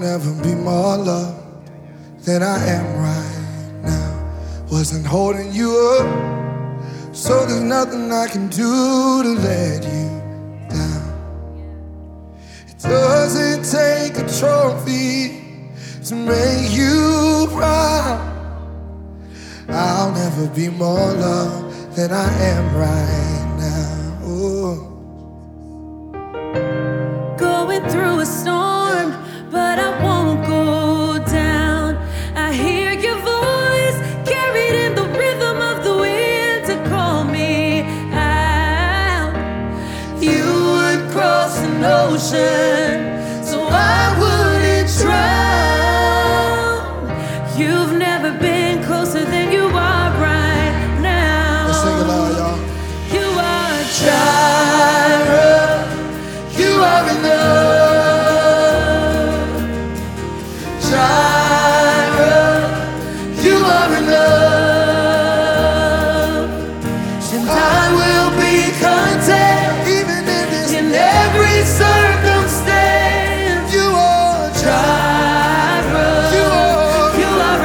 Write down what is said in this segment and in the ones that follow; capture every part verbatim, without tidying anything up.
never be more loved than I am right now. Wasn't holding you up, so there's nothing I can do to let you down. It doesn't take a trophy to make you proud. I'll never be more loved than I am right now. Ooh. Going through a storm, but I won't go down. I hear your voice carried in the rhythm of the wind to call me out. You would cross an ocean so I wouldn't drown. You've never been closer than you are right now. Let's sing it loud, y'all. You are Jireh. You are enough. Jireh, you are enough. And I will be content Even in this, in every circumstance. you are Jireh, You are you are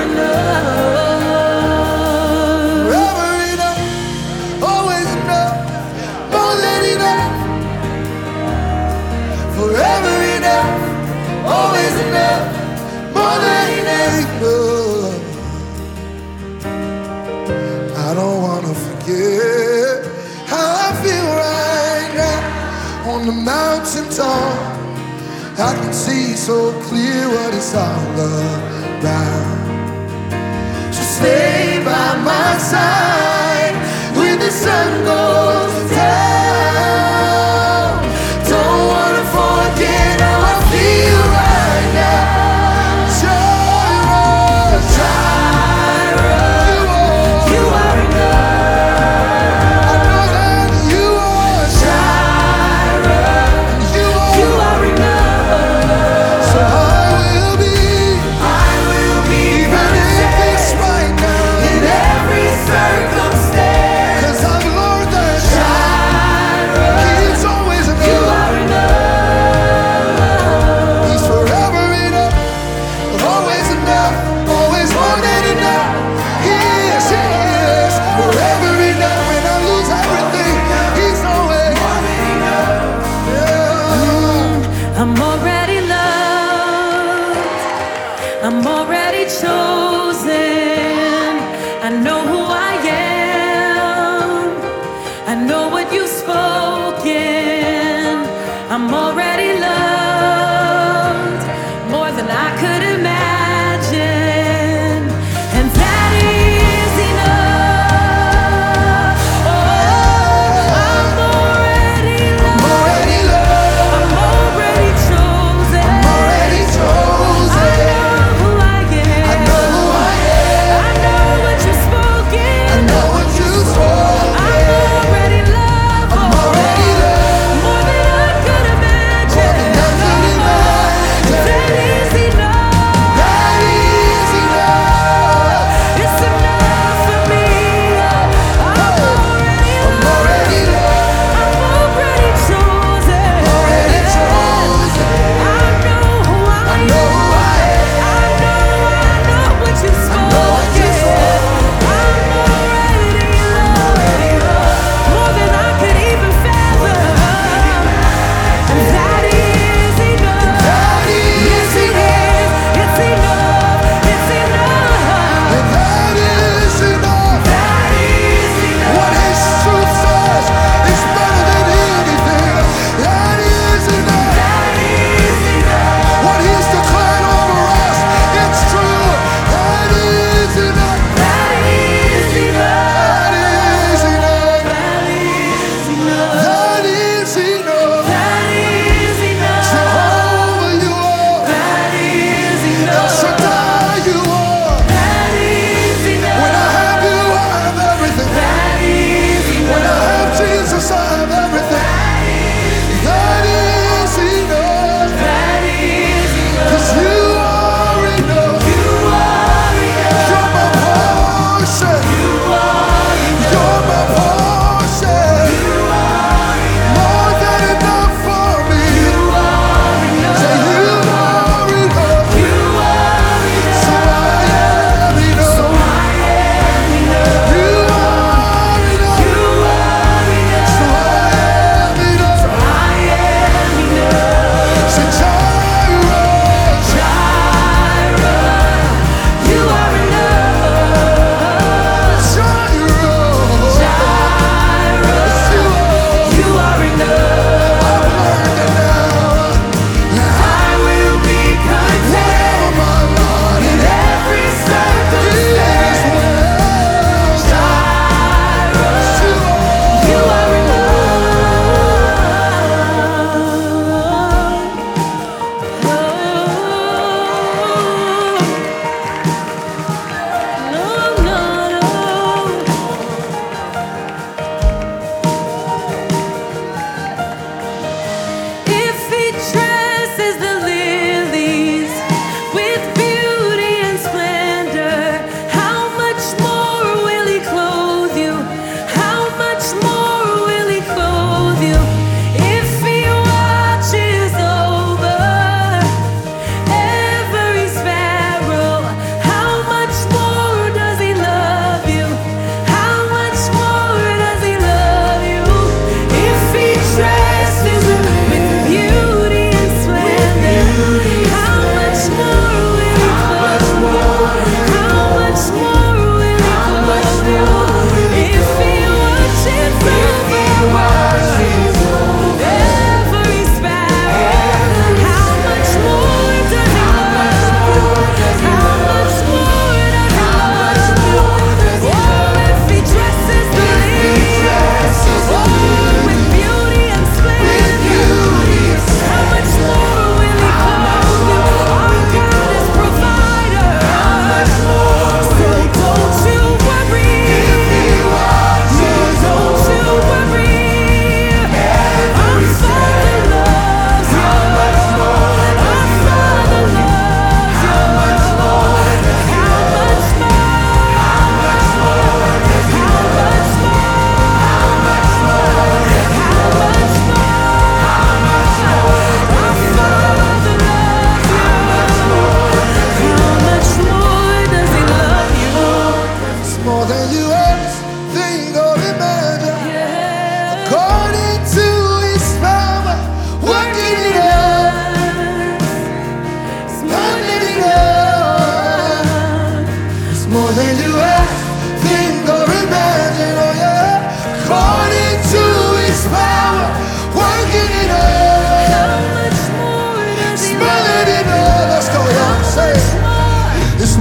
enough. forever enough, always enough, more than enough. Forever enough, always enough, more than enough. I don't wanna forget how I feel right now on the mountain top. I can see so clear what it's all about. So stay by my side when the sun goes down. Don't wanna forget how I feel right now. Jireh, Jireh, you are, you are enough. I know that you are, Jireh, you you are. are enough. So I will be, I will be even if it's content right now.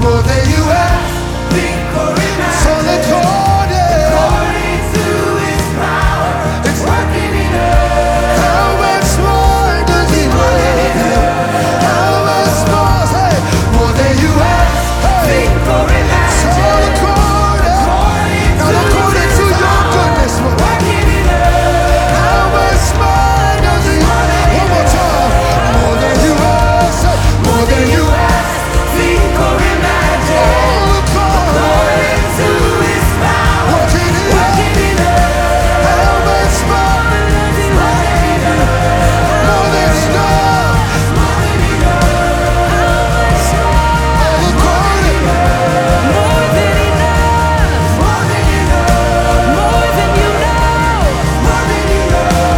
more than you ask, think or imagine. So according, according to His power, it's working in us. How much more does He love you? How much more? Say, more than you ask, think or imagine. So according, according not to according to your goodness, but working in us. How much more does He? One more time. More than you ask, more than you ask, think or imagine. Oh, according to His power, working in working in us. How much more does He working in us? More than enough, more than enough. How much more? According, more than enough, more than enough, more than you know, more than you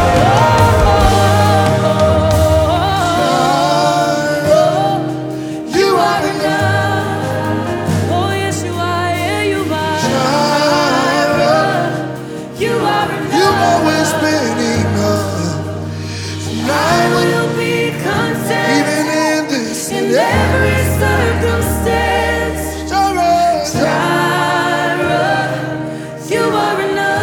know. You are enough. Oh yes, you are. Yeah, you are. Jireh. You are enough. You've always been enough. And I I will, will be content even in this in and every every circumstance. Jireh. Jireh, you are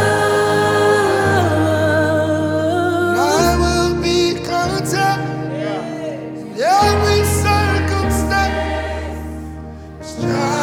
enough. I will be content in every circumstance. Jireh.